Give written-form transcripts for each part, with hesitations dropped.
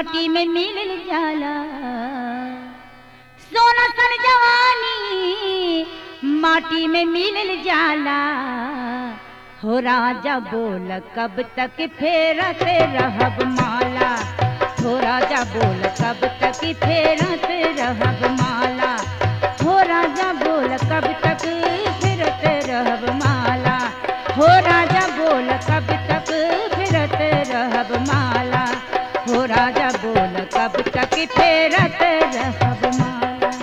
माटी में मिल जाला। सोना सन जवानी माटी में मिल जाला। हो राजा बोल कब तक फेरत रहब माला। हो राजा बोल कब तक फेरत रहब माला। हो राजा बोल कब तक फेरत रहब माला। हो राजा बोल कब तक फेरत रहब माला। हो राजा बोल कब तक फेरत रहब माला।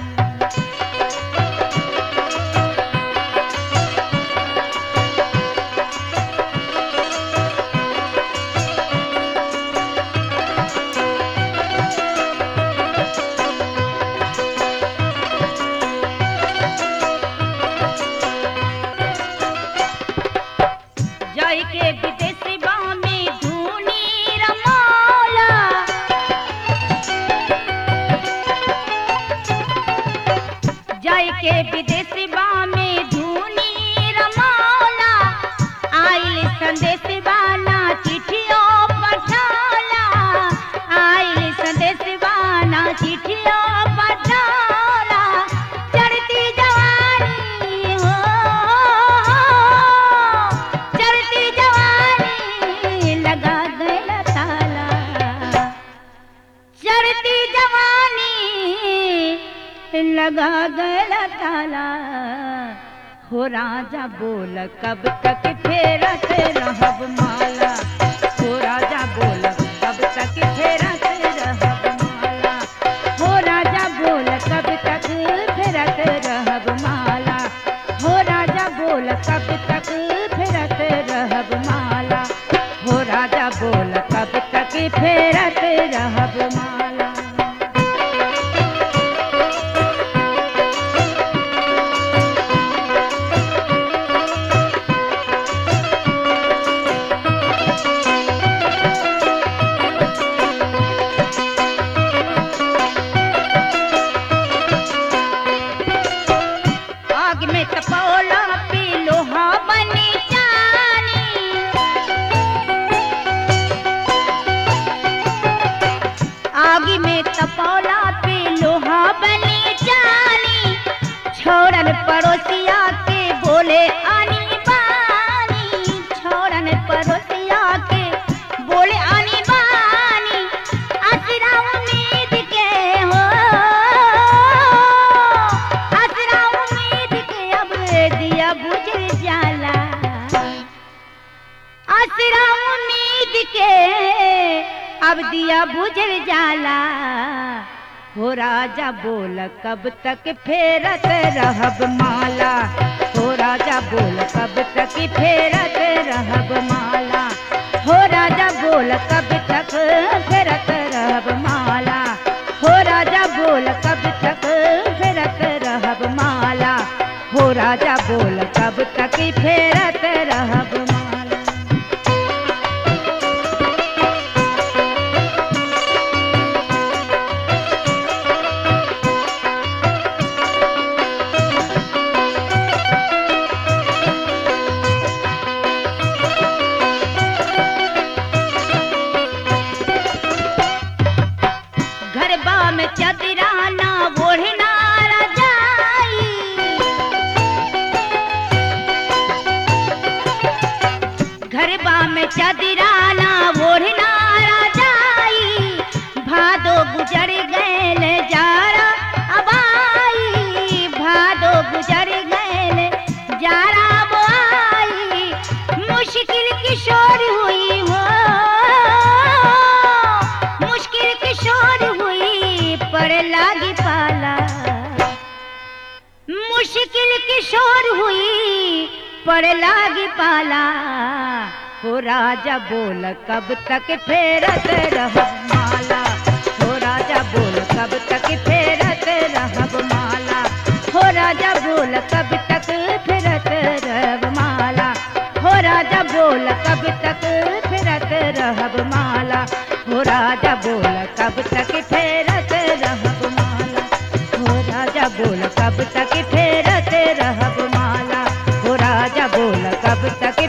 के विदेशवा में धूनी रमौला। जाय के विदेशवा में धूनी रमौला। आइल संदेशवा ना चिट्ठियों पठौला। आइल संदेशवा ना चिट्ठियों पठौला। चढ़ती जवानी हो लगा गया ताला। चढ़ती जवानी लगा गया ताला। हो राजा बोल कब तक फेरत रहब माला। हो राजा बोल कब तक फेरत रहब माला। हो राजा बोल कब तक फेरत रहब माला। हो राजा बोल कब तक फेरत रहब माला। हो राजा बोल कब तक फेरत रहब माला। आग में तपौला पे लोहा बनी जानी। आग में तपौला पे लोहा बनी जानी। छोड़न पड़ोसिया के बोले आनी बानी। छोड़न पड़ोसिया के बोले आनी बानी। आसरा उम्मीद के हो आसरा उम्मीद के अब दिया बुझ जाला। आसरा उम्मीद के अब दिया बुझ जाला। हो राजा बोल कब तक फेरत रहब माला। हो राजा बोल कब तक फेरत रहब माला। हो राजा बोल कब तक फेरत रहब माला। हो राजा बोल कब तक फेरत रहब माला। हो राजा बोल कब तक फेरत रहब माला। घरबा में चदराना ओढ़ना रजाई। घरबा में चदराना ओढ़ना रजाई। भादो गुजर गैल जारा अब आई। भादो गुजर गैल जारा अब आई। मुश्किल किशोर हुई हो मुश्किल किशोर हुई पड़ लागी पाला। मुश्किल किशोर हुई पड़ लागी पाला। हो राजा बोल कब तक फेरत रहब माला। हो राजा बोल कब तक फेरत रहब माला। हो राजा बोल कब तक फेरत रहब माला। हो राजा बोल कब तक फेरत रहब माला। हो राजा बोल कब तक फेरत रहब माला। हो राजा बोल कब तक फेरत रहब माला। हो राजा बोल कब तक